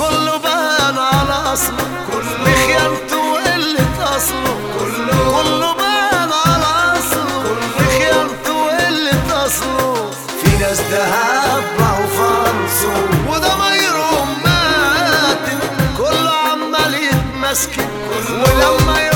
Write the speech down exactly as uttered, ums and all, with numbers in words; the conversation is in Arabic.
كله بان على اصله بخيانته وقلة اصله كله بان على اصله بخيانته وقلة اصله في ناس دهب باعوا فرنسه وضمايرهم ماتت كله عمال يتمسكن ولما